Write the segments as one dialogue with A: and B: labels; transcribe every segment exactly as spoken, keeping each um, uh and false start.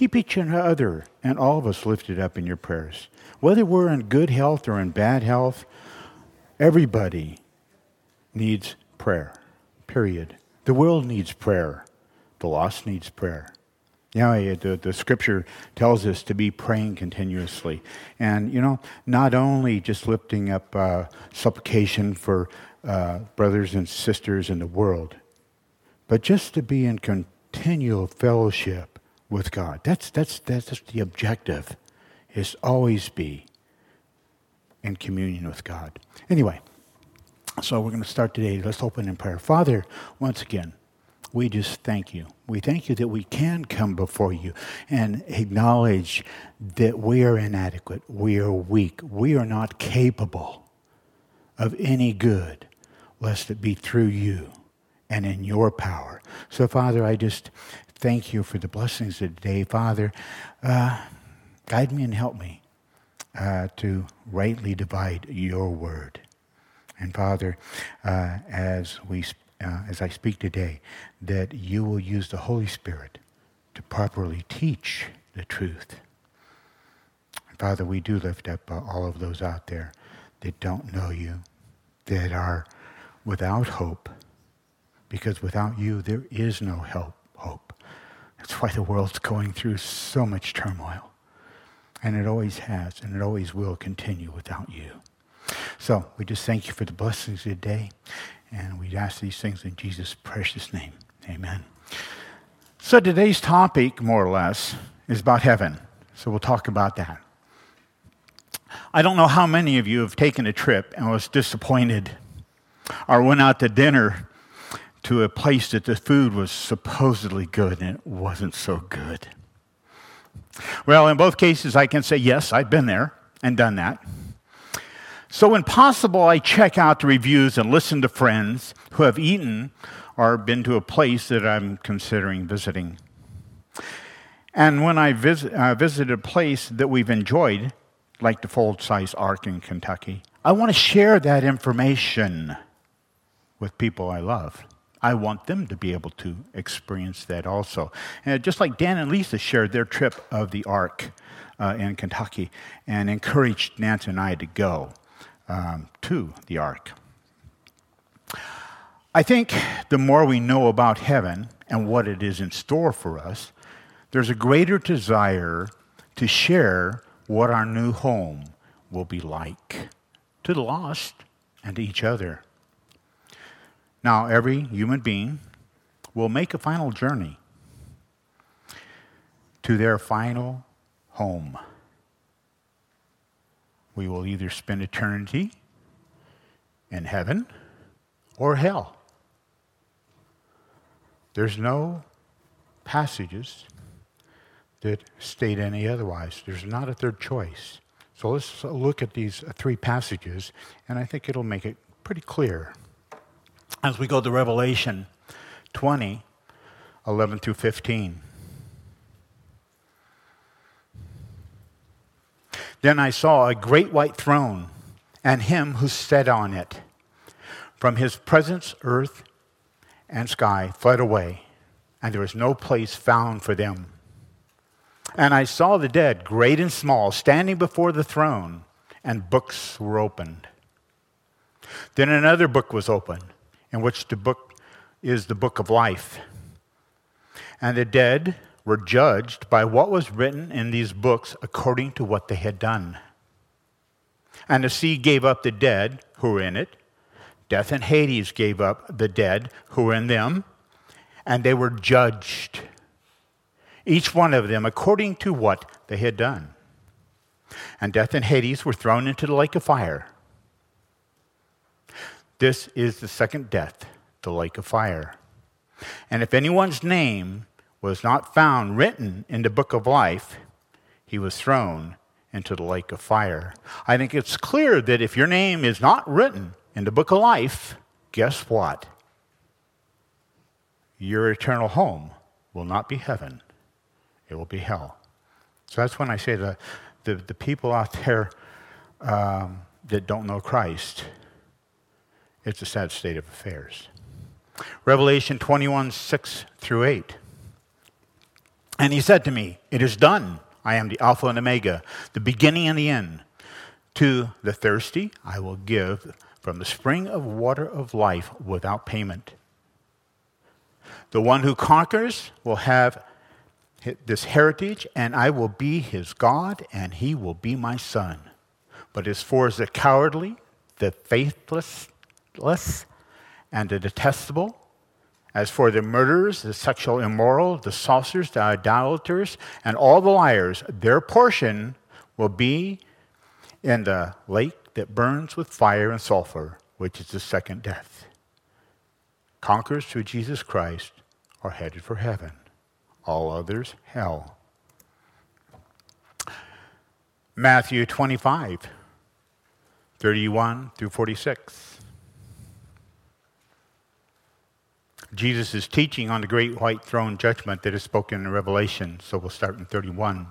A: Keep each other and all of us lifted up in your prayers. Whether we're in good health or in bad health, everybody needs prayer, period. The world needs prayer. The lost needs prayer. Yeah, you know, the, the scripture tells us to be praying continuously. And, you know, not only just lifting up uh, supplication for uh, brothers and sisters in the world, but just to be in continual fellowship with God. That's, that's, that's the objective, is always be in communion with God. Anyway, so we're going to start today. Let's open in prayer. Father, once again, we just thank you. We thank you that we can come before you and acknowledge that we are inadequate. We are weak. We are not capable of any good, lest it be through you and in your power. So, Father, I just thank you for the blessings of today. Father, uh, guide me and help me uh, to rightly divide your word. And Father, uh, as we uh, as I speak today, that you will use the Holy Spirit to properly teach the truth. And Father, we do lift up uh, all of those out there that don't know you, that are without hope, because without you there is no help, hope. That's why the world's going through so much turmoil. And it always has, and it always will continue without you. So we just thank you for the blessings of the day, and we ask these things in Jesus' precious name. Amen. So today's topic, more or less, is about heaven. So we'll talk about that. I don't know how many of you have taken a trip and was disappointed or went out to dinner to a place that the food was supposedly good and it wasn't so good. Well, in both cases, I can say, yes, I've been there and done that. So when possible, I check out the reviews and listen to friends who have eaten or been to a place that I'm considering visiting. And when I visit, uh, visited a place that we've enjoyed, like the full-size Ark in Kentucky, I want to share that information with people I love. I want them to be able to experience that also. And just like Dan and Lisa shared their trip of the Ark uh, in Kentucky and encouraged Nancy and I to go. Um, to the Ark. I think the more we know about heaven and what it is in store for us, there's a greater desire to share what our new home will be like to the lost and to each other. Now, every human being will make a final journey to their final home. We will either spend eternity in heaven or hell. There's no passages that state any otherwise. There's not a third choice. So let's look at these three passages, and I think it'll make it pretty clear. As we go to Revelation twenty, eleven through fifteen. Then I saw a great white throne, and him who sat on it. From his presence, earth and sky fled away, and there was no place found for them. And I saw the dead, great and small, standing before the throne, and books were opened. Then another book was opened, in which the book is the book of life. And the dead were judged by what was written in these books according to what they had done. And the sea gave up the dead who were in it. Death and Hades gave up the dead who were in them, and they were judged, each one of them according to what they had done. And death and Hades were thrown into the lake of fire. This is the second death, the lake of fire. And if anyone's name was not found written in the book of life, he was thrown into the lake of fire. I think it's clear that if your name is not written in the book of life, guess what? Your eternal home will not be heaven. It will be hell. So that's when I say the, the, the people out there um, that don't know Christ, it's a sad state of affairs. Revelation twenty-one, six through eight. And he said to me, "It is done. I am the Alpha and Omega, the beginning and the end. To the thirsty I will give from the spring of water of life without payment. The one who conquers will have this heritage, and I will be his God, and he will be my son. But as for the cowardly, the faithless, and the detestable, as for the murderers, the sexual immoral, the sorcerers, the idolaters, and all the liars, their portion will be in the lake that burns with fire and sulfur, which is the second death. Conquerors through Jesus Christ are headed for heaven. All others, hell." Matthew twenty-five, thirty-one through forty-six. Jesus is teaching on the great white throne judgment that is spoken in Revelation. So we'll start in thirty-one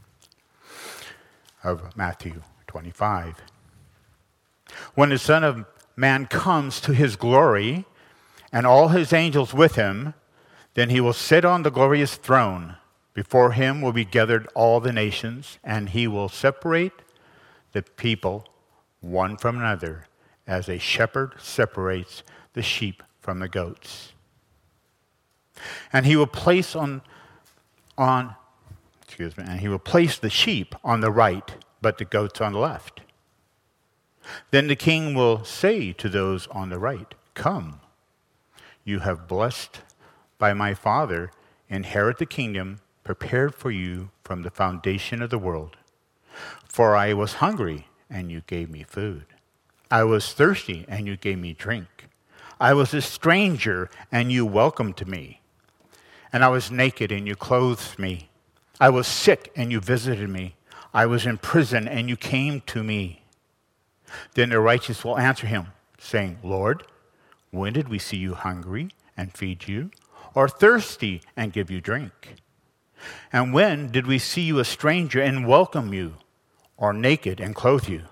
A: of Matthew twenty-five. "When the Son of Man comes to his glory, and all his angels with him, then he will sit on the glorious throne. Before him will be gathered all the nations, and he will separate the people one from another, as a shepherd separates the sheep from the goats. And he will place on, on, excuse me, and he will place the sheep on the right, but the goats on the left. Then the king will say to those on the right, 'Come, you have blessed by my Father, inherit the kingdom prepared for you from the foundation of the world. For I was hungry, and you gave me food. I was thirsty, and you gave me drink. I was a stranger, and you welcomed me. And I was naked, and you clothed me. I was sick, and you visited me. I was in prison, and you came to me.' Then the righteous will answer him, saying, 'Lord, when did we see you hungry and feed you, or thirsty and give you drink? And when did we see you a stranger and welcome you, or naked and clothe you?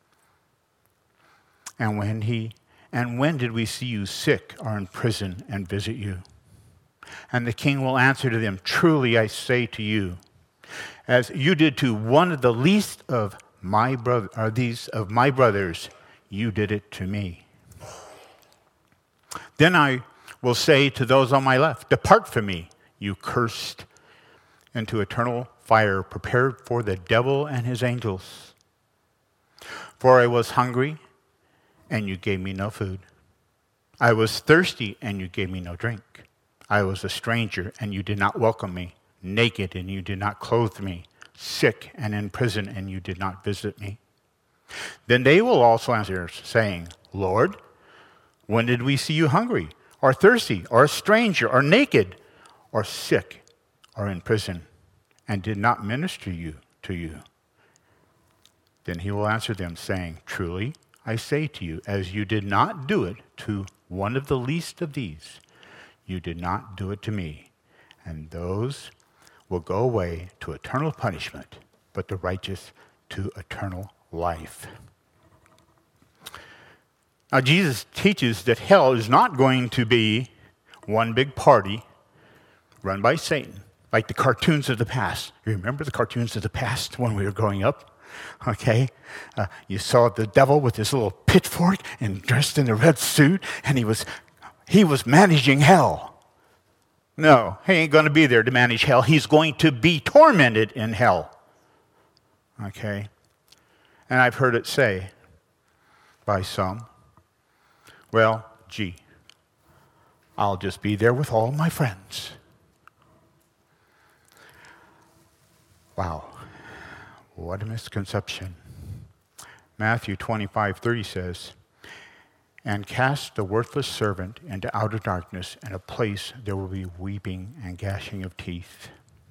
A: And when he and when did we see you sick or in prison and visit you?' And the king will answer to them, 'Truly I say to you, as you did to one of the least of my brother, or these of my brothers, you did it to me.' Then I will say to those on my left, 'Depart from me, you cursed, into eternal fire prepared for the devil and his angels. For I was hungry, and you gave me no food. I was thirsty, and you gave me no drink. I was a stranger, and you did not welcome me, naked, and you did not clothe me, sick and in prison, and you did not visit me.' Then they will also answer, saying, 'Lord, when did we see you hungry, or thirsty, or a stranger, or naked, or sick, or in prison, and did not minister you to you?' Then he will answer them, saying, 'Truly I say to you, as you did not do it to one of the least of these, you did not do it to me.' And those will go away to eternal punishment, but the righteous to eternal life." Now, Jesus teaches that hell is not going to be one big party run by Satan, like the cartoons of the past. You remember the cartoons of the past when we were growing up? Okay? Uh, you saw the devil with his little pitchfork and dressed in a red suit, and he was he was managing hell. No, he ain't going to be there to manage hell. He's going to be tormented in hell. Okay? And I've heard it say by some, "Well, gee, I'll just be there with all my friends." Wow, what a misconception. Matthew twenty-five thirty says, "And cast the worthless servant into outer darkness, in a place there will be weeping and gnashing of teeth."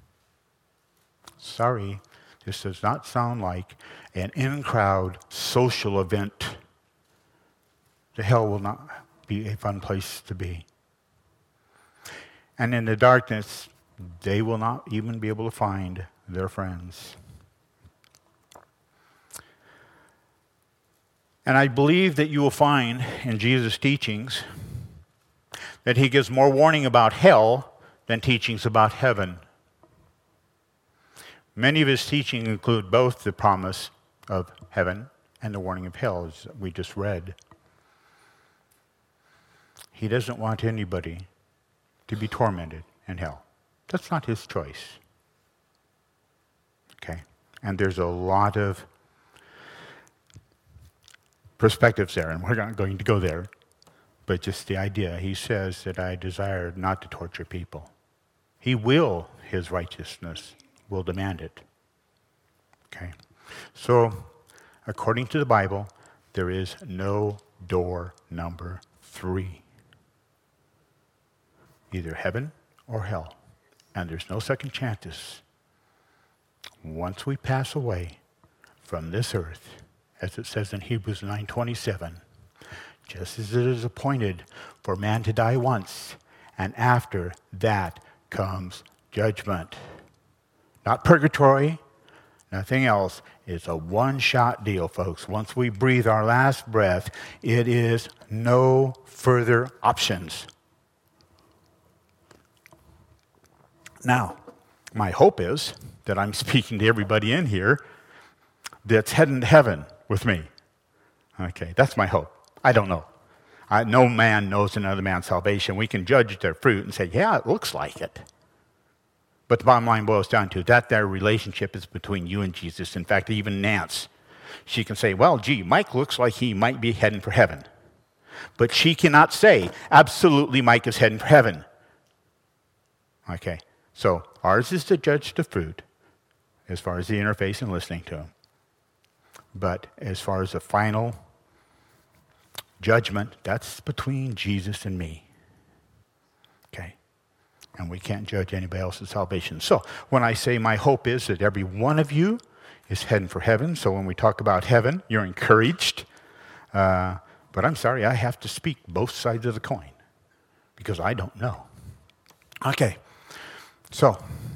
A: Sorry, this does not sound like an in-crowd social event. The hell will not be a fun place to be. And in the darkness, they will not even be able to find their friends. And I believe that you will find in Jesus' teachings that he gives more warning about hell than teachings about heaven. Many of his teaching include both the promise of heaven and the warning of hell, as we just read. He doesn't want anybody to be tormented in hell. That's not his choice. Okay? And there's a lot of perspectives there, and we're not going to go there. But just the idea, he says that I desire not to torture people. He will, his righteousness will demand it. Okay? So, according to the Bible, there is no door number three. Either heaven or hell. And there's no second chances. Once we pass away from this earth, as it says in Hebrews nine twenty-seven, just as it is appointed for man to die once, and after that comes judgment. Not purgatory, nothing else. It's a one-shot deal, folks. Once we breathe our last breath, it is no further options. Now, my hope is that I'm speaking to everybody in here that's heading to heaven with me. Okay, that's my hope. I don't know. I, no man knows another man's salvation. We can judge their fruit and say, yeah, it looks like it. But the bottom line boils down to that their relationship is between you and Jesus. In fact, even Nance, she can say, well, gee, Mike looks like he might be heading for heaven. But she cannot say, absolutely, Mike is heading for heaven. Okay, so ours is to judge the fruit as far as the interface and listening to him. But as far as the final judgment, that's between Jesus and me. Okay? And we can't judge anybody else's salvation. So when I say my hope is that every one of you is heading for heaven, so when we talk about heaven, you're encouraged. Uh, but I'm sorry, I have to speak both sides of the coin because I don't know. Okay. So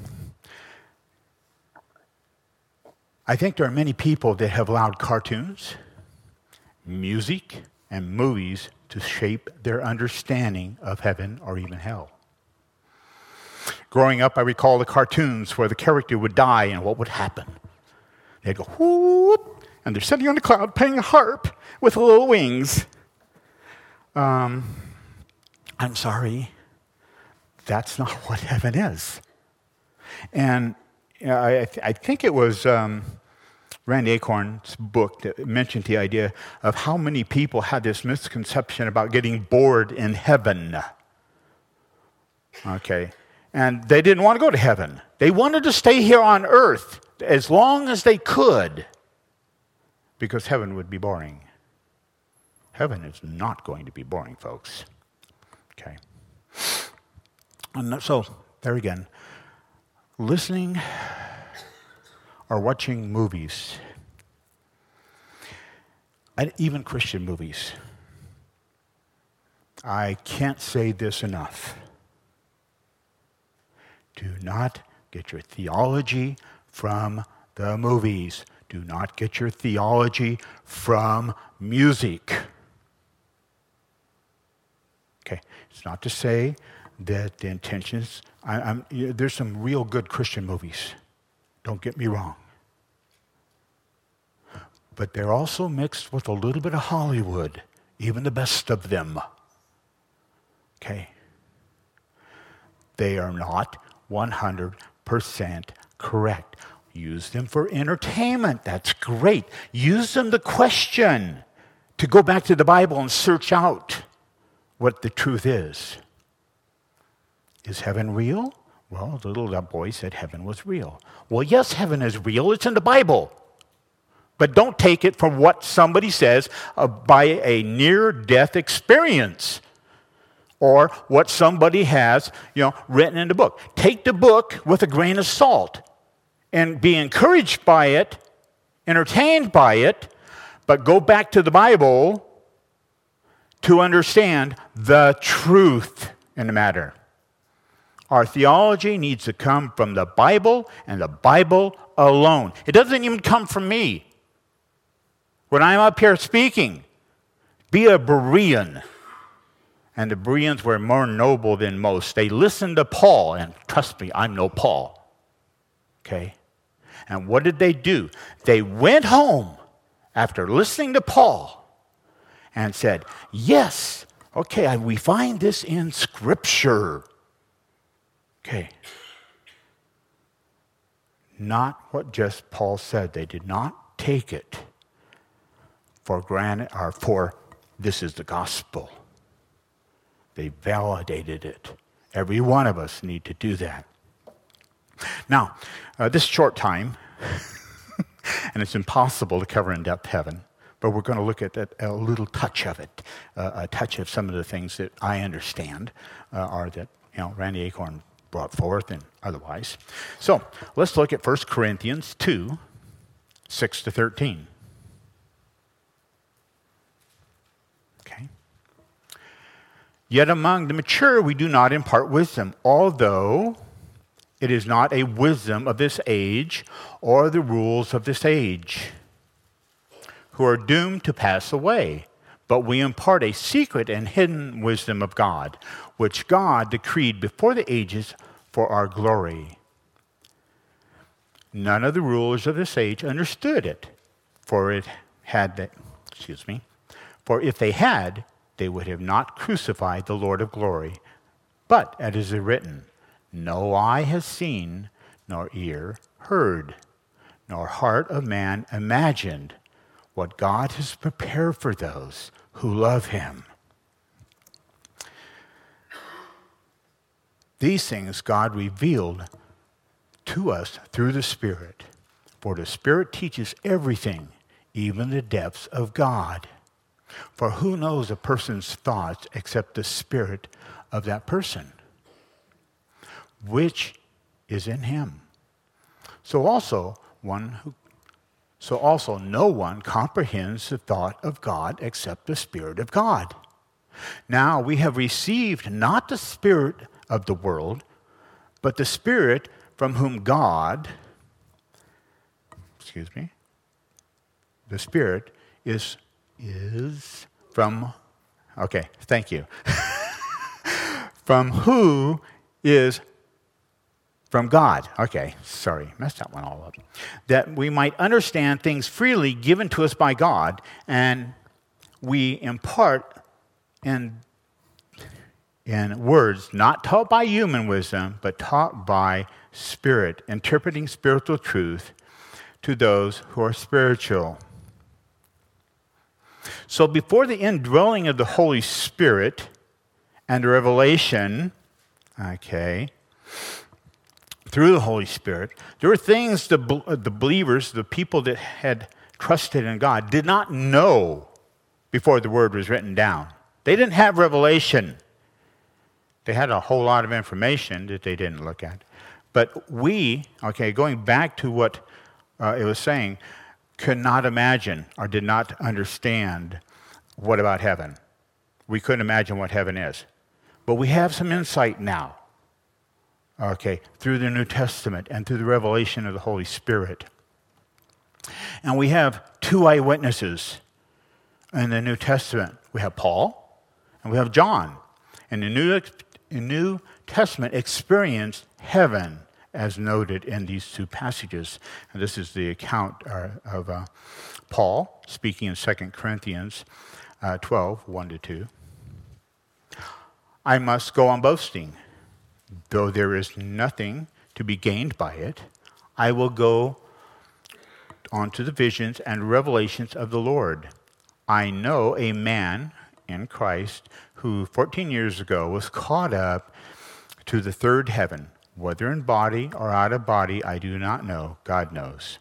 A: I think there are many people that have allowed cartoons, music, and movies to shape their understanding of heaven or even hell. Growing up, I recall the cartoons where the character would die and what would happen. They'd go, whoop, and they're sitting on the cloud playing a harp with little wings. Um, I'm sorry, that's not what heaven is. And you know, I, th- I think it was um, Randy Acorn's book that mentioned the idea of how many people had this misconception about getting bored in heaven. Okay. And they didn't want to go to heaven. They wanted to stay here on earth as long as they could because heaven would be boring. Heaven is not going to be boring, folks. Okay. And so, there again, listening or watching movies, and even Christian movies, I can't say this enough. Do not get your theology from the movies. Do not get your theology from music. Okay, it's not to say that the intentions, I, I'm, there's some real good Christian movies. Don't get me wrong. But they're also mixed with a little bit of Hollywood, even the best of them. Okay? They are not one hundred percent correct. Use them for entertainment. That's great. Use them to question, to go back to the Bible and search out what the truth is. Is heaven real? Well, the little boy said heaven was real. Well, yes, heaven is real. It's in the Bible. But don't take it from what somebody says uh, by a near-death experience or what somebody has, you know, written in the book. Take the book with a grain of salt and be encouraged by it, entertained by it, but go back to the Bible to understand the truth in the matter. Our theology needs to come from the Bible and the Bible alone. It doesn't even come from me. When I'm up here speaking, be a Berean. And the Bereans were more noble than most. They listened to Paul, and trust me, I'm no Paul. Okay? And what did they do? They went home after listening to Paul and said, yes, okay, we find this in Scripture. Okay. Not what just Paul said. They did not take it for granted or for this is the gospel. They validated it. Every one of us need to do that. Now, uh, this short time, and it's impossible to cover in depth heaven, but we're going to look at that, a little touch of it, uh, a touch of some of the things that I understand uh, are that you know Randy Acorn brought forth and otherwise. So let's look at First Corinthians two, six to thirteen. Okay. Yet among the mature we do not impart wisdom, although it is not a wisdom of this age or the rules of this age, who are doomed to pass away. But we impart a secret and hidden wisdom of God, which God decreed before the ages for our glory. None of the rulers of this age understood it, for it had the, excuse me, for if they had, they would have not crucified the Lord of glory. But as is written, no eye has seen, nor ear heard, nor heart of man imagined what God has prepared for those who love him. These things God revealed to us through the Spirit. For the Spirit teaches everything, even the depths of God. For who knows a person's thoughts except the spirit of that person, which is in him? So also one who So also no one comprehends the thought of God except the Spirit of God. Now we have received not the spirit of the world, but the Spirit from whom God, excuse me, the Spirit is, is from, okay, thank you, from who is From God. Okay, sorry, messed that one all up. That we might understand things freely given to us by God, and we impart in, in words not taught by human wisdom, but taught by Spirit, interpreting spiritual truth to those who are spiritual. So before the indwelling of the Holy Spirit and the revelation, okay, through the Holy Spirit, there were things the, the believers, the people that had trusted in God, did not know before the Word was written down. They didn't have revelation. They had a whole lot of information that they didn't look at. But we, okay, going back to what uh, it was saying, could not imagine or did not understand what about heaven. We couldn't imagine what heaven is. But we have some insight now. Okay, through the New Testament and through the revelation of the Holy Spirit. And we have two eyewitnesses in the New Testament. We have Paul and we have John. And the New, the New Testament experienced heaven as noted in these two passages. And this is the account uh, of uh, Paul speaking in Second Corinthians uh, twelve, one to two. I must go on boasting. Though there is nothing to be gained by it, I will go on to the visions and revelations of the Lord. I know a man in Christ who fourteen years ago was caught up to the third heaven. Whether in body or out of body, I do not know. God knows.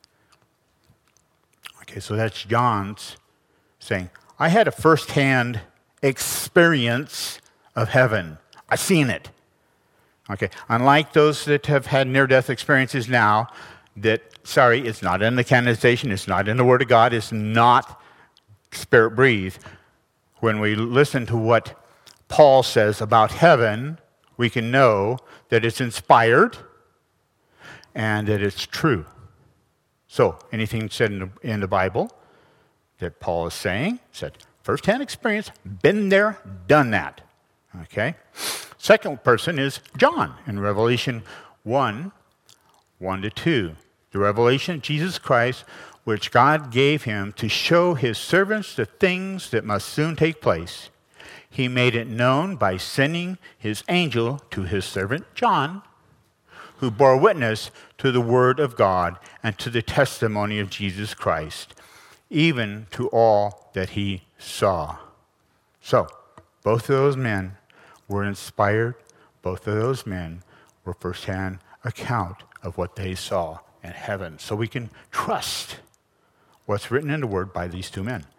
A: Okay, so that's John's saying, I had a firsthand experience of heaven. I've seen it. Okay, unlike those that have had near-death experiences now, that, sorry, it's not in the canonization, it's not in the Word of God, it's not Spirit-breathed. When we listen to what Paul says about heaven, we can know that it's inspired and that it's true. So, anything said in the, in the Bible that Paul is saying, said, first-hand experience, been there, done that. Okay? Second person is John in Revelation one, one to two. the revelation of Jesus Christ, which God gave him to show his servants the things that must soon take place. He made it known by sending his angel to his servant John, who bore witness to the word of God and to the testimony of Jesus Christ, even to all that he saw. So, both of those men were inspired. Both of those men were firsthand account of what they saw in heaven. So we can trust what's written in the Word by these two men.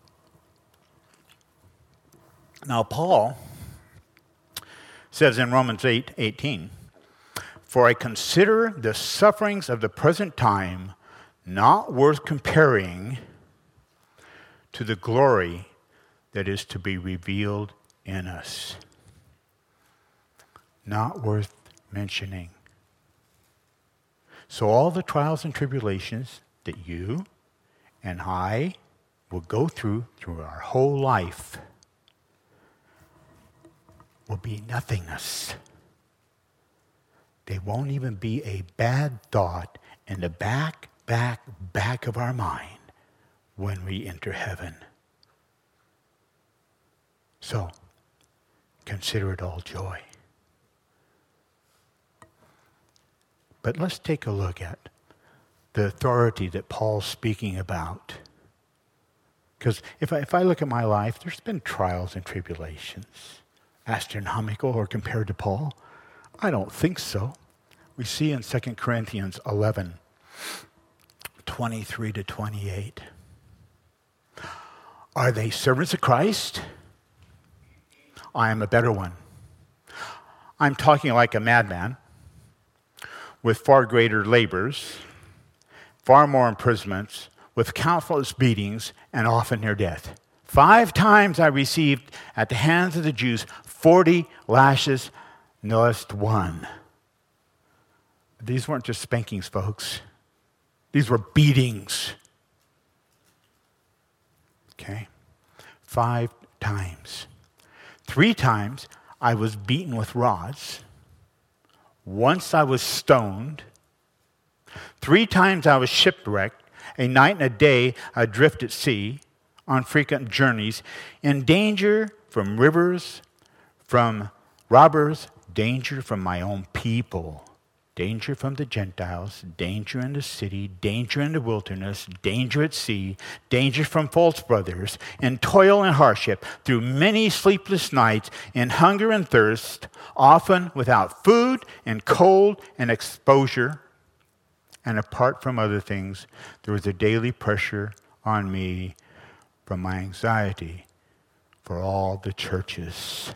A: Now, Paul says in Romans eight eighteen, "For I consider the sufferings of the present time not worth comparing to the glory that is to be revealed in us." Not worth mentioning. So all the trials and tribulations that you and I will go through through our whole life will be nothingness. They won't even be a bad thought in the back, back, back of our mind when we enter heaven. So, consider it all joy. But let's take a look at the authority that Paul's speaking about. Because if I, if I look at my life, there's been trials and tribulations. Astronomical or compared to Paul? I don't think so. We see in Second Corinthians eleven, twenty-three to twenty-eight. Are they servants of Christ? I am a better one. I'm talking like a madman, with far greater labors, far more imprisonments, with countless beatings, and often near death. Five times I received at the hands of the Jews forty lashes, no less one. These weren't just spankings, folks. These were beatings. Okay? Five times. Three times I was beaten with rods. Once I was stoned. Three times I was shipwrecked. A night and a day adrift at sea, on frequent journeys, in danger from rivers, from robbers, danger from my own people, danger from the Gentiles, danger in the city, danger in the wilderness, danger at sea, danger from false brothers, in toil and hardship, through many sleepless nights, in hunger and thirst, often without food and cold and exposure. And apart from other things, there was a daily pressure on me from my anxiety for all the churches.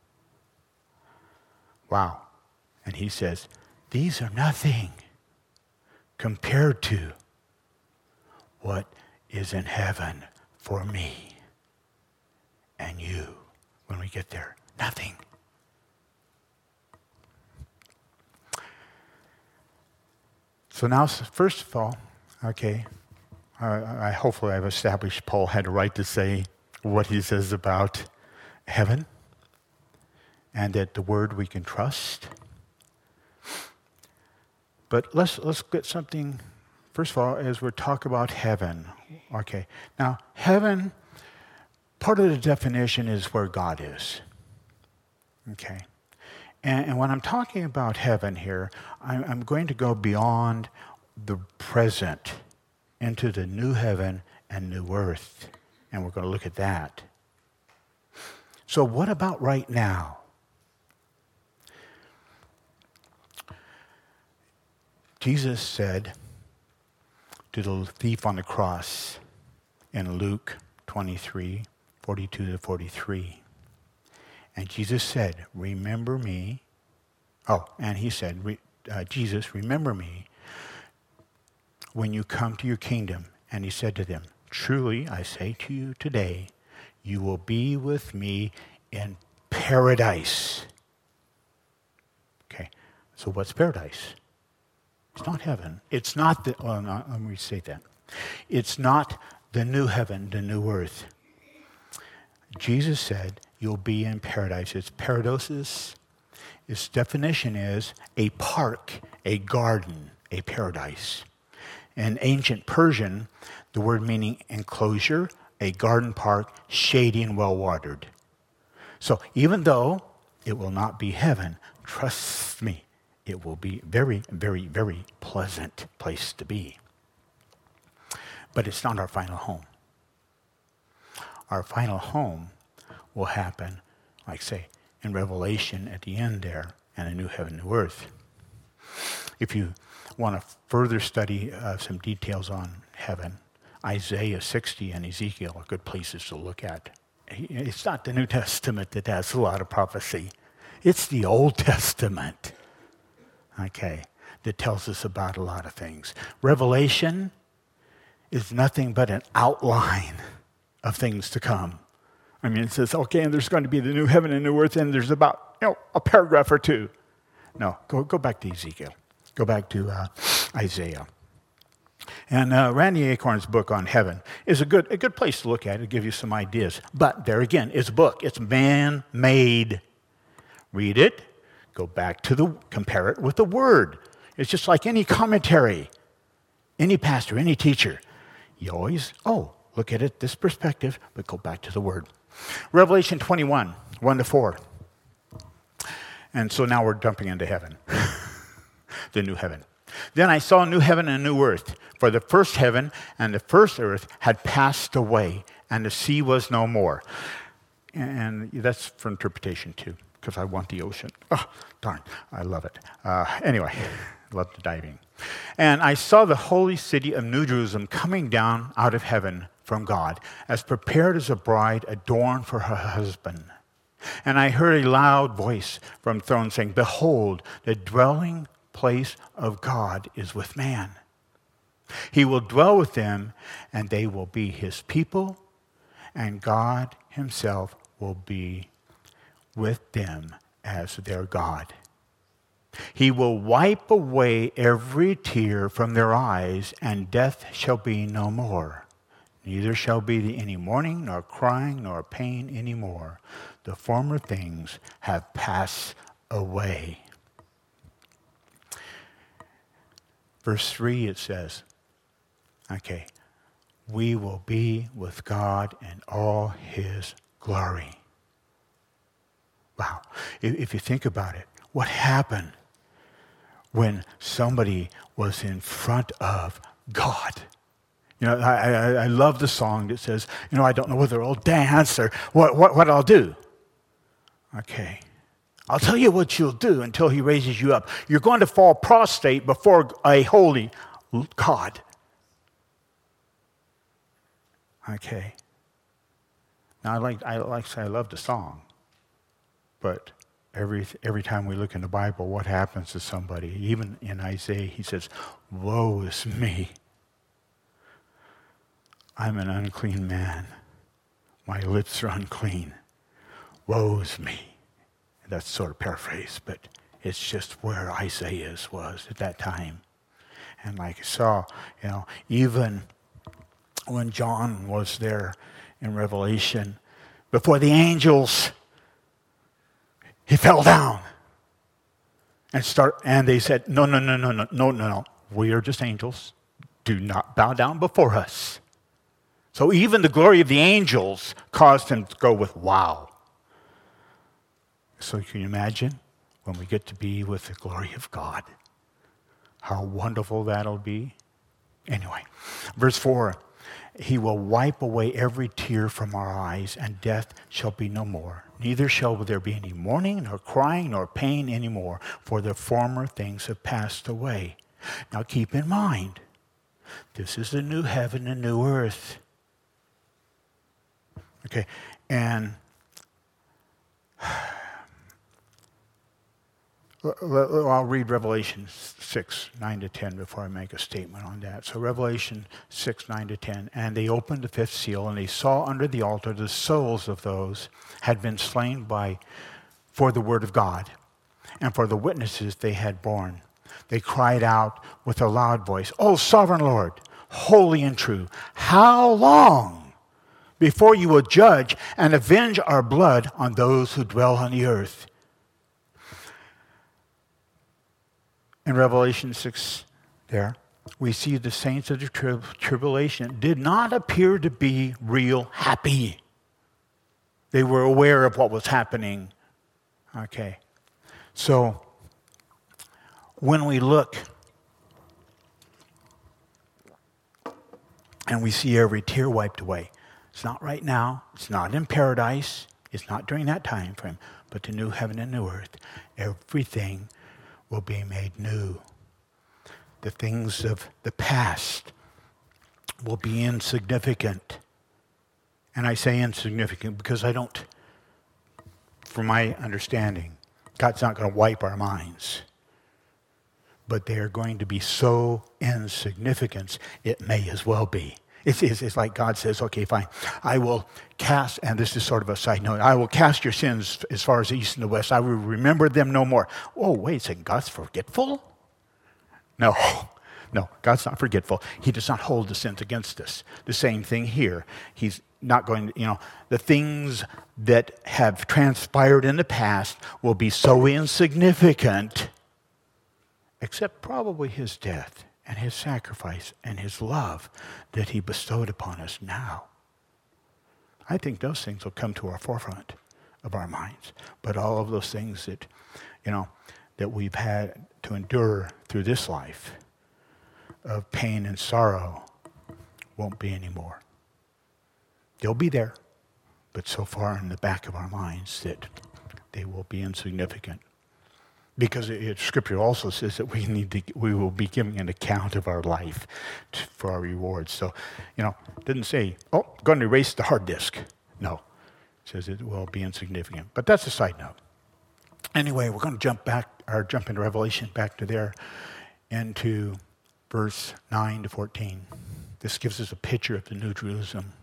A: Wow. And he says, these are nothing compared to what is in heaven for me and you when we get there. Nothing. So now, first of all, okay, uh, I hopefully I've established Paul had a right to say what he says about heaven, and that the word we can trust. But let's let's get something, first of all, as we're talking about heaven. Okay, now heaven, part of the definition is where God is. Okay. And, and when I'm talking about heaven here, I'm, I'm going to go beyond the present into the new heaven and new earth. And we're going to look at that. So what about right now? Jesus said to the thief on the cross in Luke twenty-three, forty-two to forty-three. And Jesus said, remember me. Oh, and he said, Re, uh, Jesus, remember me when you come to your kingdom. And he said to them, truly, I say to you today, you will be with me in paradise. Okay, so what's paradise? It's not heaven. It's not the, well, no, let me say that. It's not the new heaven, the new earth. Jesus said, you'll be in paradise. It's paradosis. Its definition is a park, a garden, a paradise. In ancient Persian, the word meaning enclosure, a garden park, shady and well-watered. So even though it will not be heaven, trust me, it will be very, very, very pleasant place to be. But it's not our final home. Our final home will happen, like say, in Revelation at the end there, and a new heaven, new earth. If you want to further study uh, some details on heaven, Isaiah sixty and Ezekiel are good places to look at. It's not the New Testament that has a lot of prophecy. It's the Old Testament, okay, that tells us about a lot of things. Revelation is nothing but an outline of things to come. I mean, it says, okay, and there's going to be the new heaven and new earth, and there's about, you know, a paragraph or two. No, go go back to Ezekiel. Go back to uh, Isaiah. And uh, Randy Acorn's book on heaven is a good a good place to look at it, give you some ideas. But there again, it's a book. It's man-made. Read it. Go back to the, compare it with the Word. It's just like any commentary, any pastor, any teacher. You always, oh, look at it this perspective, but go back to the Word. Revelation twenty-one, one to four. And so now we're jumping into heaven, the new heaven. Then I saw a new heaven and a new earth, for the first heaven and the first earth had passed away, and the sea was no more. And that's for interpretation too, because I want the ocean. Oh, darn, I love it. Uh, anyway, love the diving. And I saw the holy city of New Jerusalem coming down out of heaven from God, as prepared as a bride adorned for her husband. And I heard a loud voice from the throne saying, behold, the dwelling place of God is with man. He will dwell with them, and they will be his people, and God himself will be with them as their God. He will wipe away every tear from their eyes, and death shall be no more. Neither shall be any mourning, nor crying, nor pain any more. The former things have passed away. Verse three, it says, okay, we will be with God in all his glory. Wow. If, if you think about it, what happened when somebody was in front of God? You know, I, I, I love the song that says, you know, I don't know whether I'll dance or what, what, what I'll do. Okay. I'll tell you what you'll do until he raises you up. You're going to fall prostrate before a holy God. Okay. Now, I like I like to say I love the song, but every every time we look in the Bible, what happens to somebody? Even in Isaiah, he says, "Woe is me! I'm an unclean man. My lips are unclean. Woe is me." That's sort of paraphrase, but it's just where Isaiah was at that time. And like I saw, you know, even when John was there in Revelation, before the angels, he fell down and start. And they said, "No, no, no, no, no, no, no, no. We are just angels. Do not bow down before us." So even the glory of the angels caused him to go with wow. So can you imagine when we get to be with the glory of God? How wonderful that'll be. Anyway, verse four, he will wipe away every tear from our eyes, and death shall be no more. Neither shall there be any mourning, nor crying, nor pain anymore, for the former things have passed away. Now keep in mind, this is the new heaven and new earth. Okay, and I'll read Revelation six, nine to ten before I make a statement on that. So Revelation six, nine to ten. And they opened the fifth seal, and they saw under the altar the souls of those had been slain by for the word of God and for the witnesses they had borne. They cried out with a loud voice, "O sovereign Lord, holy and true, how long before you will judge and avenge our blood on those who dwell on the earth?" In Revelation six, there, we see the saints of the tri- tribulation did not appear to be real happy. They were aware of what was happening. Okay. So, when we look and we see every tear wiped away, it's not right now, it's not in paradise, it's not during that time frame, but the new heaven and new earth, everything will be made new. The things of the past will be insignificant. And I say insignificant because I don't, from my understanding, God's not going to wipe our minds. But they are going to be so insignificant, it may as well be. It's, it's, it's like God says, okay, fine, I will cast, and this is sort of a side note, I will cast your sins as far as the east and the west. I will remember them no more. Oh, wait a second, God's forgetful? No, no, God's not forgetful. He does not hold the sins against us. The same thing here. He's not going to, you know, the things that have transpired in the past will be so insignificant, except probably his death and his sacrifice and his love that he bestowed upon us now. I think those things will come to our forefront of our minds. But all of those things that, you know, that we've had to endure through this life of pain and sorrow won't be anymore. They'll be there, but so far in the back of our minds that they will be insignificant. Because it, it, Scripture also says that we need to, we will be giving an account of our life to, for our rewards. So, you know, it didn't say, oh, going to erase the hard disk. No, it says it will be insignificant. But that's a side note. Anyway, we're going to jump back, or jump into Revelation, back to there, into verse nine to fourteen. This gives us a picture of the New Jerusalem.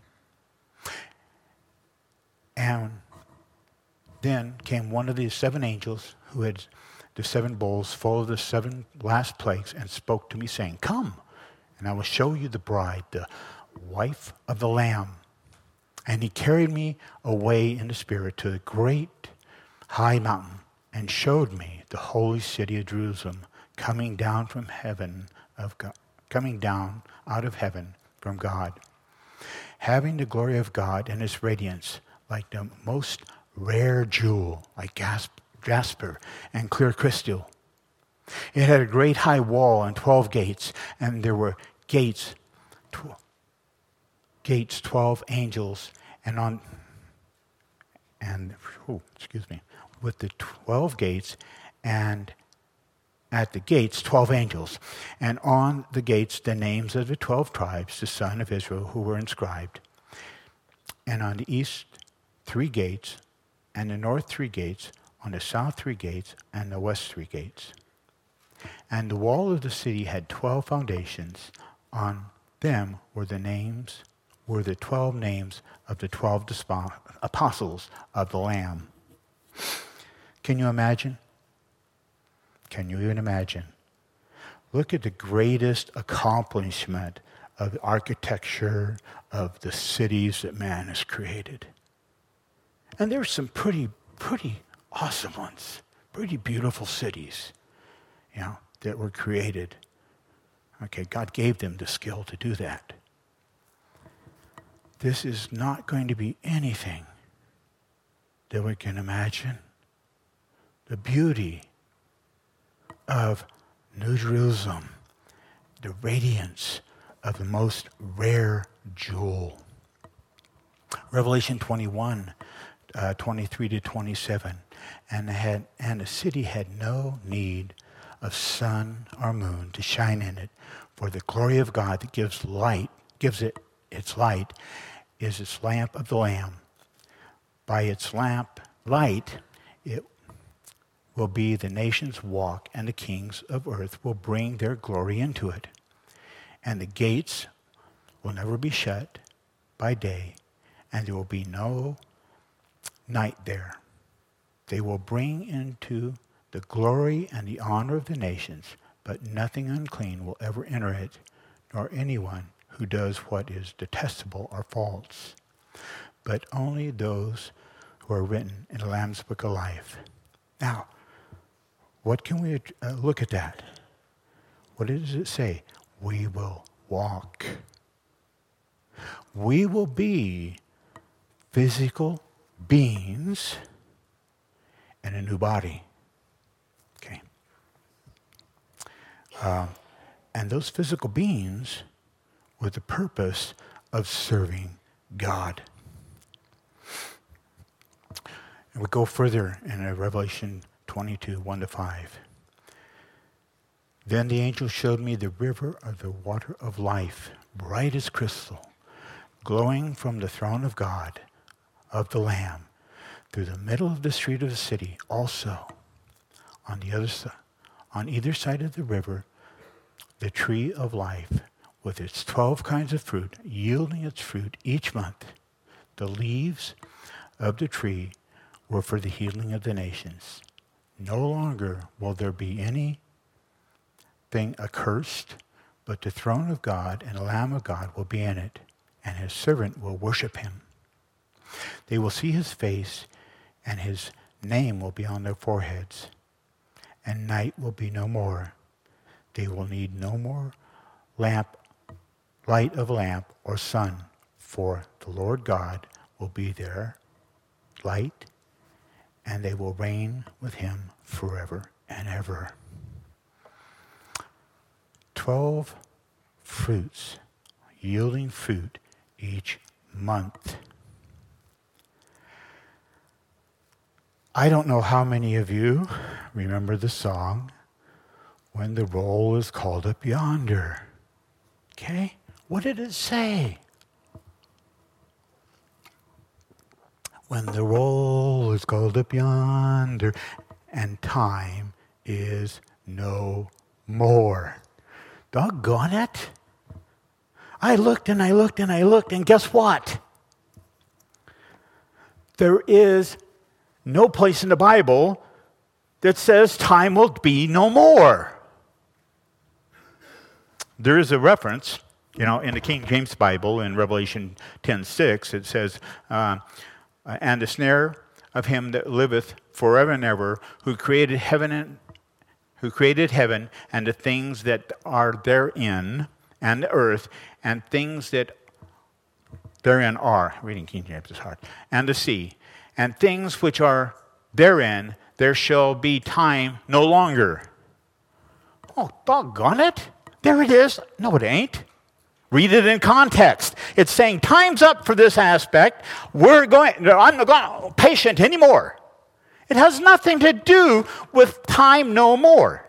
A: And then came one of these seven angels who had the seven bowls full of the seven last plagues and spoke to me, saying, come, and I will show you the bride, the wife of the Lamb. And he carried me away in the Spirit to the great high mountain and showed me the holy city of Jerusalem coming down from heaven of God, coming down out of heaven from God, having the glory of God and its radiance like the most rare jewel, like jasper and clear crystal. It had a great high wall and twelve gates, and there were gates, tw- gates, twelve angels, and on, and oh, excuse me, with the twelve gates, and at the gates twelve angels, and on the gates the names of the twelve tribes, the son of Israel, who were inscribed, and on the east three gates, and the north three gates, on the south three gates, and the west three gates. And the wall of the city had twelve foundations. On them were the names, were the twelve names of the twelve dispo- apostles of the Lamb. Can you imagine? Can you even imagine? Look at the greatest accomplishment of the architecture of the cities that man has created. And there's some pretty, pretty awesome ones, pretty beautiful cities, you know, that were created. Okay, God gave them the skill to do that. This is not going to be anything that we can imagine. The beauty of New Jerusalem, the radiance of the most rare jewel. Revelation twenty-one, uh, twenty-three to twenty-seven. And the, had, and the city had no need of sun or moon to shine in it, for the glory of God that gives light, gives it its light, is its lamp of the Lamb. By its lamp light, it will be the nations walk, and the kings of earth will bring their glory into it. And the gates will never be shut by day, and there will be no night there. They will bring into the glory and the honor of the nations, but nothing unclean will ever enter it, nor anyone who does what is detestable or false, but only those who are written in the Lamb's Book of Life. Now, what can we uh, look at that? What does it say? we will walk. We will be physical beings in a new body. Okay. Um, and those physical beings with the purpose of serving God. And we go further in Revelation twenty-two, one to five. Then the angel showed me the river of the water of life, bright as crystal, glowing from the throne of God, of the Lamb, through the middle of the street of the city. Also, on the other side, on either side of the river, the tree of life, with its twelve kinds of fruit, yielding its fruit each month. The leaves of the tree were for the healing of the nations. No longer will there be anything accursed, but the throne of God and the Lamb of God will be in it, and his servant will worship him. They will see his face, and his name will be on their foreheads, and night will be no more. They will need no more lamp, light of lamp or sun, for the Lord God will be their light, and they will reign with him forever and ever. Twelve fruits, yielding fruit each month. I don't know how many of you remember the song, When the Roll is Called Up Yonder. Okay? What did it say? When the roll is called up yonder, and time is no more. Doggone it. I looked and I looked and I looked, and guess what? There is no place in the Bible that says time will be no more. There is a reference, you know, in the King James Bible, in Revelation ten six, it says, uh, and the snare of him that liveth forever and ever, who created heaven and who created heaven and the things that are therein, and the earth, and things that therein are. Reading King James is hard. And the sea, and things which are therein, there shall be time no longer. Oh, doggone it. There it is. No, it ain't. Read it in context. It's saying time's up for this aspect. We're going, I'm not going patient anymore. It has nothing to do with time no more.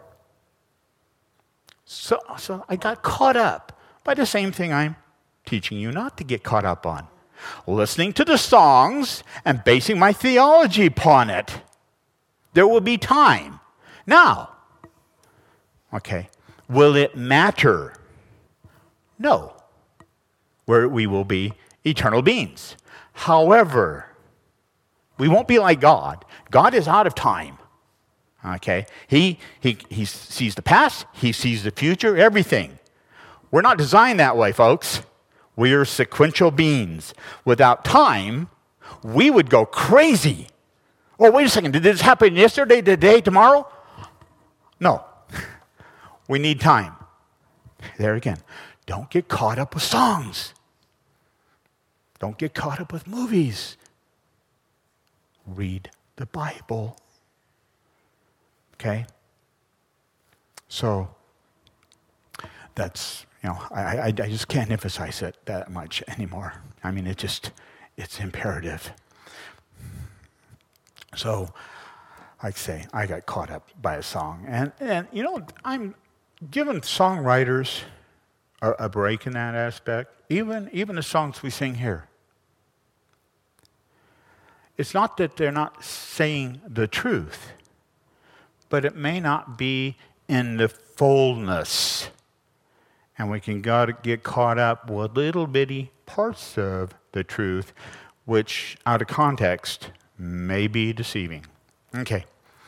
A: So, so I got caught up by the same thing I'm teaching you not to get caught up on. Listening to the songs and basing my theology upon it. There will be time. Now, okay, will it matter? No. Where we will be eternal beings. However, we won't be like God. God is out of time. Okay? He, he, he sees the past, he sees the future, everything. We're not designed that way, folks. We are sequential beings. Without time, we would go crazy. Oh, wait a second. Did this happen yesterday, today, tomorrow? No. We need time. There again. Don't get caught up with songs. Don't get caught up with movies. Read the Bible. Okay? So, that's, you know, I, I, I just can't emphasize it that much anymore. I mean, it just, it's imperative. So, like I say, I got caught up by a song. And, and you know, I'm giving songwriters a, a break in that aspect. Even, even the songs we sing here. It's not that they're not saying the truth, but it may not be in the fullness. And we can get caught up with little bitty parts of the truth, which out of context may be deceiving. Okay.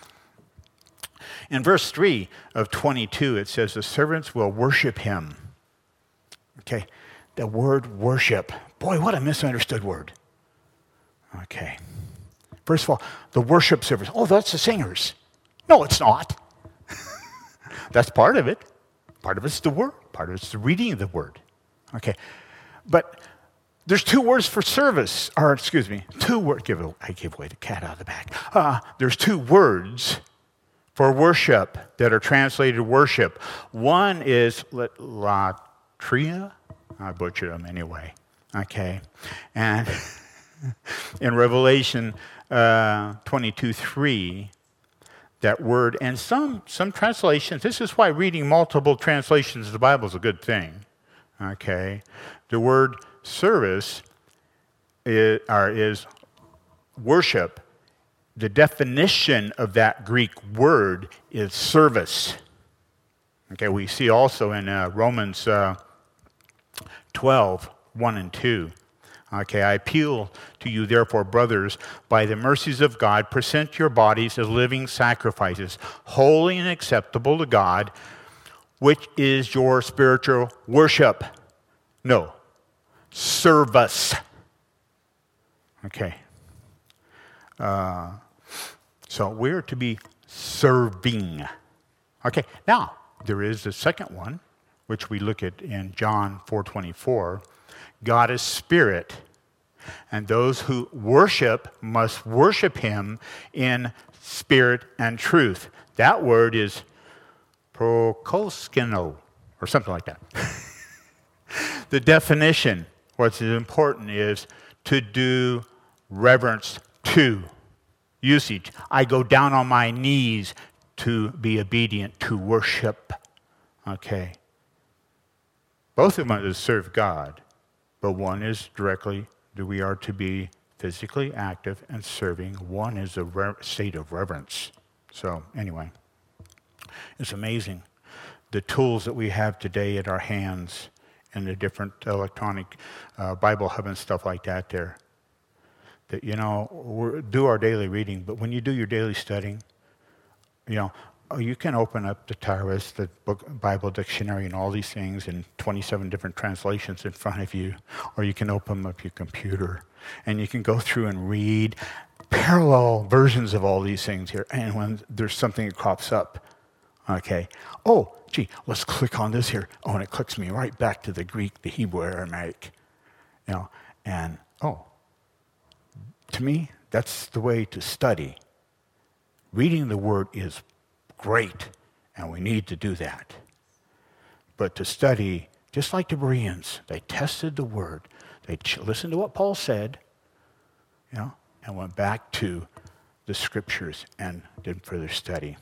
A: In verse three of twenty-two, it says, the servants will worship him. Okay. The word worship. Boy, what a misunderstood word. Okay. First of all, the worship service. Oh, that's the singers. No, it's not. That's part of it. Part of it's the word. Part of it's the reading of the word. Okay. But there's two words for service, or excuse me, two words. Give it, I gave away the cat out of the bag. Uh, there's two words for worship that are translated worship. One is latria. I butchered them anyway. Okay. And in Revelation uh, twenty-two three, that word, and some, some translations, this is why reading multiple translations of the Bible is a good thing. Okay. The word service is, or is worship. The definition of that Greek word is service. Okay, we see also in uh, Romans uh, twelve, one and two. Okay, I appeal to you, therefore, brothers, by the mercies of God, present your bodies as living sacrifices, holy and acceptable to God, which is your spiritual worship. No, service. Okay. Uh, so we're to be serving. Okay, now, there is the second one, which we look at in John four twenty-four. God is spirit, and those who worship must worship him in spirit and truth. That word is prokoskino, or something like that. The definition, what's important, is to do reverence to. Usage, I go down on my knees to be obedient, to worship. Okay. Both of them are to serve God, but one is directly that we are to be physically active and serving. One is a re- state of reverence. So anyway, it's amazing the tools that we have today at our hands and the different electronic uh, Bible hub and stuff like that there. That, you know, we do our daily reading, but when you do your daily studying, you know, you can open up the Tyrus, the book, Bible dictionary, and all these things in twenty-seven different translations in front of you, or you can open up your computer, and you can go through and read parallel versions of all these things here, and when there's something that crops up, okay, oh, gee, let's click on this here. Oh, and it clicks me right back to the Greek, the Hebrew, Aramaic, you know, and, oh, to me, that's the way to study. Reading the Word is great, and we need to do that. But to study, just like the Bereans, they tested the Word. They ch- listened to what Paul said, you know, and went back to the Scriptures and did further study.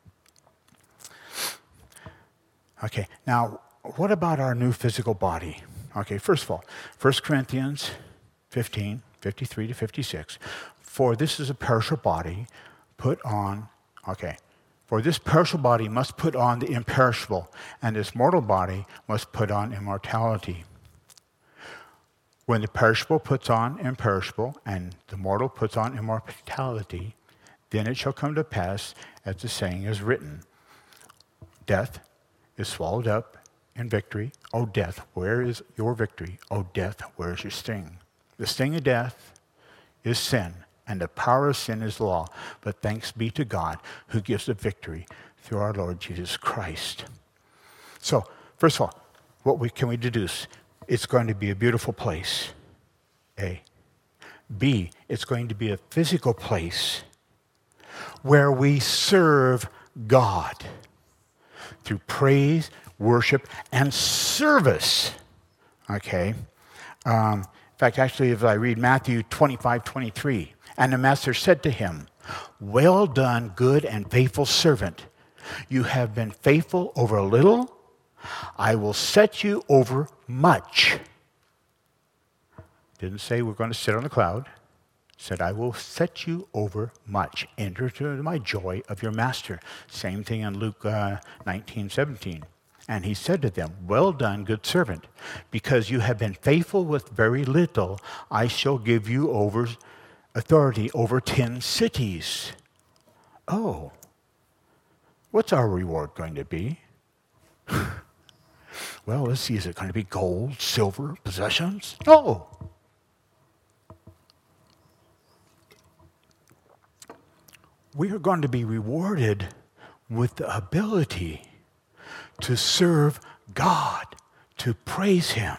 A: Okay, now, what about our new physical body? Okay, first of all, First Corinthians fifteen, fifty-three to fifty-six. For this is a perishable body, put on, okay, for this perishable body must put on the imperishable, and this mortal body must put on immortality. When the perishable puts on imperishable, and the mortal puts on immortality, then it shall come to pass, as the saying is written, death is swallowed up in victory. O death, where is your victory? O death, where is your sting? The sting of death is sin, and the power of sin is law. But thanks be to God who gives the victory through our Lord Jesus Christ. So, first of all, what we, can we deduce? It's going to be a beautiful place, A. B, it's going to be a physical place where we serve God through praise, worship, and service. Okay? Um, in fact, actually, if I read Matthew twenty-five, twenty-three, and the master said to him, well done, good and faithful servant. You have been faithful over a little. I will set you over much. Didn't say we're going to sit on the cloud. Said, I will set you over much. Enter into my joy of your master. Same thing in Luke uh, nineteen, seventeen. And he said to them, well done, good servant. Because you have been faithful with very little, I shall give you over authority over ten cities. Oh, what's our reward going to be? Well, let's see, is it going to be gold, silver, possessions? No. We are going to be rewarded with the ability to serve God, to praise Him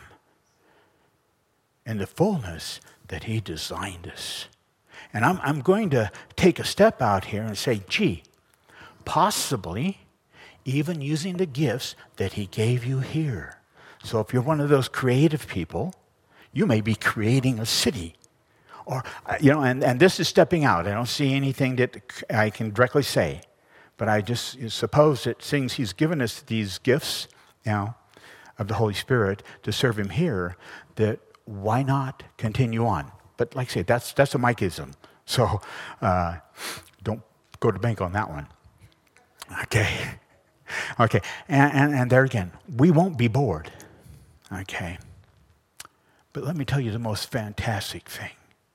A: in the fullness that He designed us. And I'm, I'm going to take a step out here and say, gee, possibly even using the gifts that He gave you here. So if you're one of those creative people, you may be creating a city. Or, you know, and, and this is stepping out. I don't see anything that I can directly say. But I just suppose that since He's given us these gifts now of the Holy Spirit to serve Him here, that why not continue on? But like I say, that's, that's a Mikeism. So uh, don't go to bank on that one. Okay. Okay. And, and, and there again, we won't be bored. Okay. But let me tell you the most fantastic thing.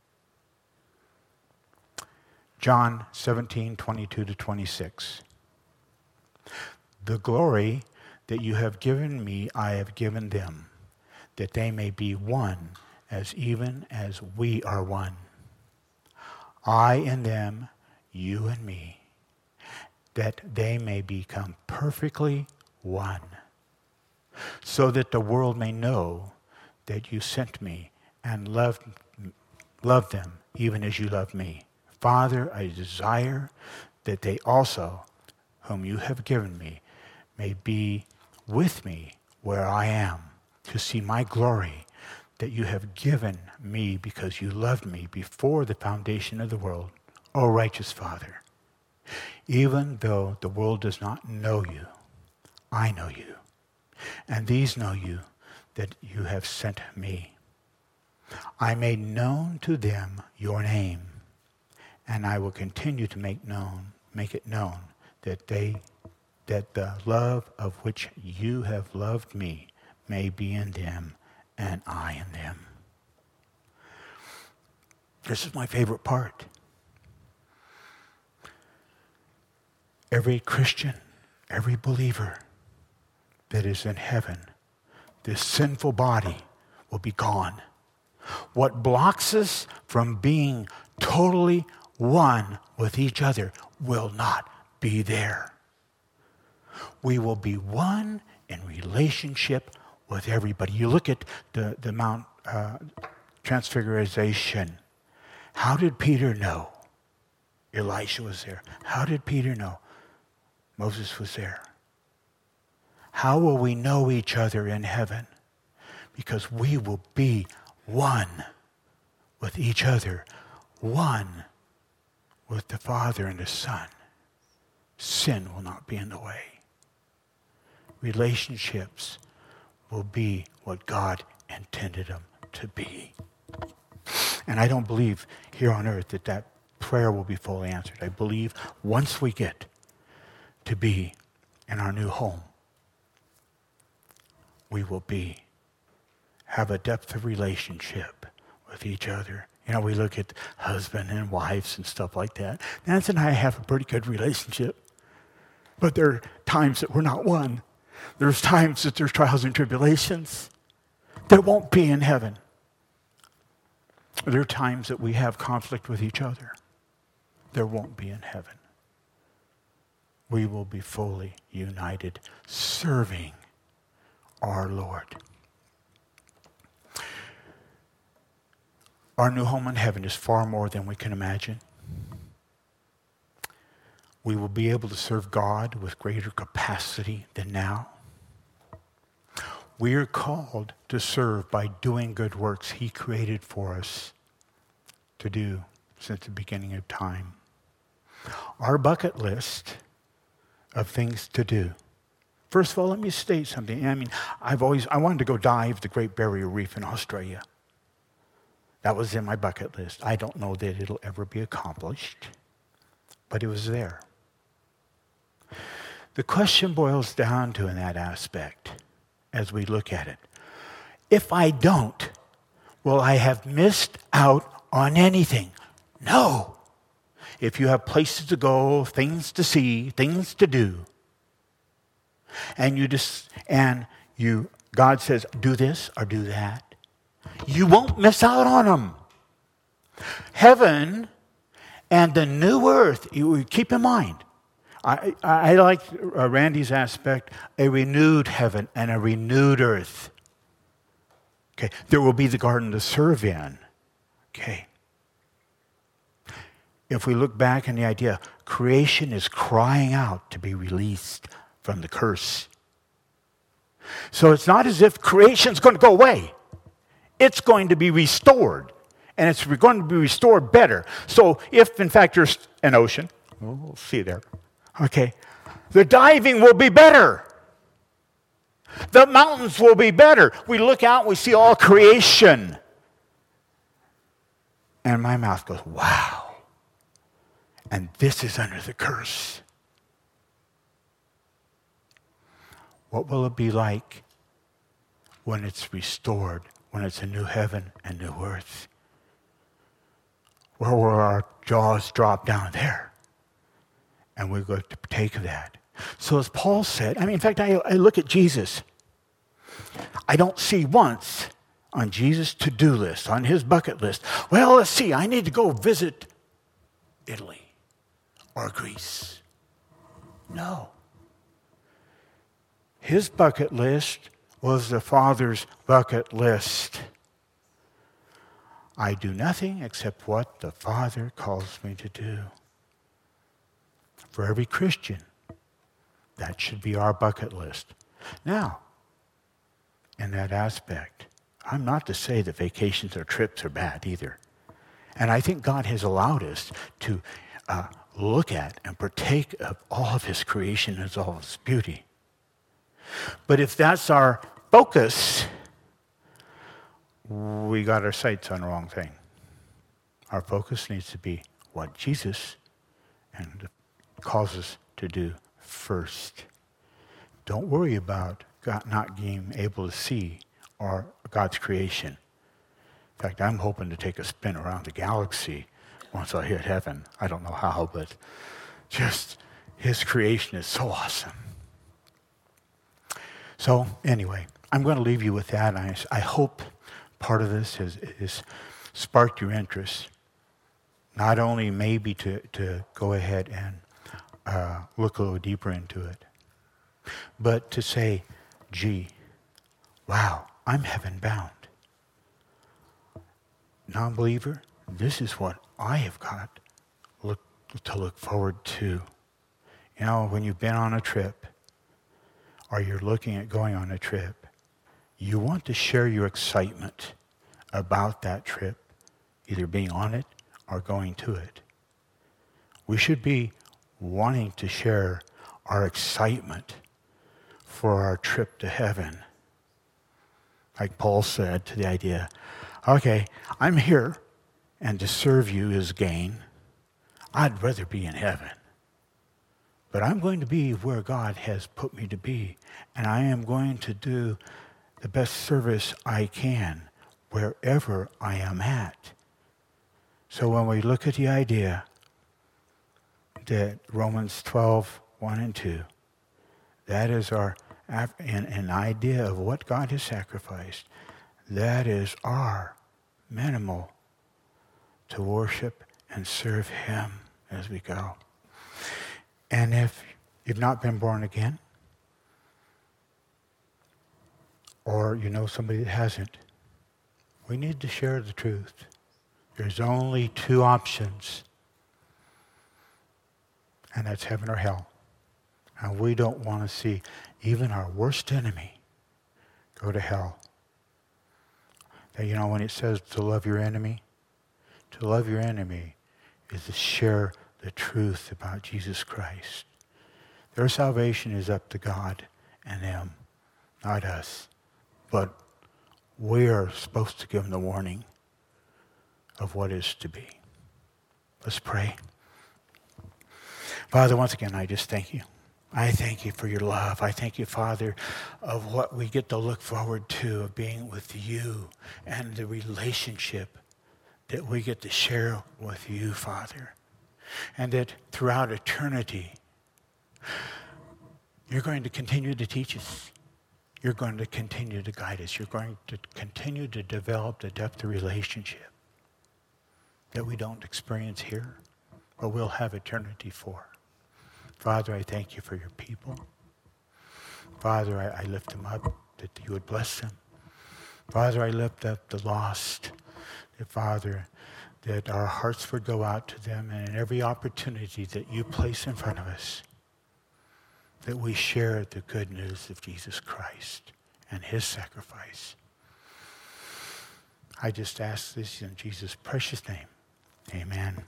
A: John seventeen, twenty-two to twenty-six. The glory that you have given me, I have given them, that they may be one, as even as we are one. I and them, you and me, that they may become perfectly one, so that the world may know that you sent me and loved, loved them even as you loved me. Father, I desire that they also, whom you have given me, may be with me where I am, to see my glory that you have given me because you loved me before the foundation of the world. O righteous Father, even though the world does not know you, I know you, and these know you, that you have sent me. I made known to them your name, and I will continue to make known, make it known, that they, that the love of which you have loved me may be in them, and I in them. This is my favorite part. Every Christian, every believer that is in heaven, this sinful body will be gone. What blocks us from being totally one with each other will not be there. We will be one in relationship with everybody. You look at the, the Mount uh, Transfiguration. How did Peter know Elisha was there? How did Peter know Moses was there? How will we know each other in heaven? Because we will be one with each other, one with the Father and the Son. Sin will not be in the way. Relationships will be what God intended them to be. And I don't believe here on earth that that prayer will be fully answered. I believe once we get to be in our new home, we will be, have a depth of relationship with each other. You know, we look at husband and wives and stuff like that. Nancy and I have a pretty good relationship. But there are times that we're not one. There's times that there's trials and tribulations that won't be in heaven. There are times that we have conflict with each other. There won't be in heaven. We will be fully united, serving our Lord. Our new home in heaven is far more than we can imagine. We will be able to serve God with greater capacity than now. We are called to serve by doing good works He created for us to do since the beginning of time. Our bucket list of things to do. First of all, let me state something. I mean, I've always, I wanted to go dive the Great Barrier Reef in Australia. That was in my bucket list. I don't know that it'll ever be accomplished, but it was there. The question boils down to in that aspect, as we look at it, if I don't, will I have missed out on anything? No. If you have places to go, things to see, things to do, and you just and you God says do this or do that, you won't miss out on them. Heaven and the new earth, you keep in mind, I, I like uh, Randy's aspect, a renewed heaven and a renewed earth. Okay, there will be the garden to serve in. Okay. If we look back on the idea, creation is crying out to be released from the curse. So it's not as if creation's going to go away. It's going to be restored. And it's going to be restored better. So if, in fact, there's an ocean, we'll see there, okay, the diving will be better. The mountains will be better. We look out, we see all creation. And my mouth goes, wow. And this is under the curse. What will it be like when it's restored, when it's a new heaven and new earth? Where will our jaws drop down there? And we're going to partake of that. So as Paul said, I mean, in fact, I, I look at Jesus. I don't see once on Jesus' to-do list, on his bucket list, well, let's see, I need to go visit Italy or Greece. No. His bucket list was the Father's bucket list. I do nothing except what the Father calls me to do. For every Christian, that should be our bucket list. Now, in that aspect, I'm not to say that vacations or trips are bad either. And I think God has allowed us to uh, look at and partake of all of his creation and all of his beauty. But if that's our focus, we got our sights on the wrong thing. Our focus needs to be what Jesus and calls us to do first. Don't worry about God not being able to see or God's creation. In fact, I'm hoping to take a spin around the galaxy once I hit heaven. I don't know how, but just his creation is so awesome. So anyway, I'm going to leave you with that. I, I hope part of this has, has sparked your interest, not only maybe to, to go ahead and uh, look a little deeper into it, but to say, gee, wow, I'm heaven bound. Non-believer, this is what I have got look, to look forward to. You know, when you've been on a trip, or you're looking at going on a trip, you want to share your excitement about that trip, either being on it or going to it. We should be wanting to share our excitement for our trip to heaven. Like Paul said to the idea, okay, I'm here, and to serve you is gain. I'd rather be in heaven. But I'm going to be where God has put me to be, and I am going to do the best service I can wherever I am at. So when we look at the idea that Romans twelve, one and two, that is our an, an idea of what God has sacrificed. That is our minimal to worship and serve him as we go. And if you've not been born again, or you know somebody that hasn't, we need to share the truth. There's only two options, and that's heaven or hell. And we don't want to see even our worst enemy go to hell. Now, you know, when it says to love your enemy, to love your enemy is to share the truth about Jesus Christ. Their salvation is up to God and them, not us. But we are supposed to give them the warning of what is to be. Let's pray. Father, once again, I just thank you. I thank you for your love. I thank you, Father, of what we get to look forward to, of being with you and the relationship that we get to share with you, Father. And that throughout eternity, you're going to continue to teach us. You're going to continue to guide us. You're going to continue to develop the depth of relationship that we don't experience here, but we'll have eternity for. Father, I thank you for your people. Father, I, I lift them up, that you would bless them. Father, I lift up the lost. That, Father, that our hearts would go out to them, and in every opportunity that you place in front of us, that we share the good news of Jesus Christ and his sacrifice. I just ask this in Jesus' precious name. Amen.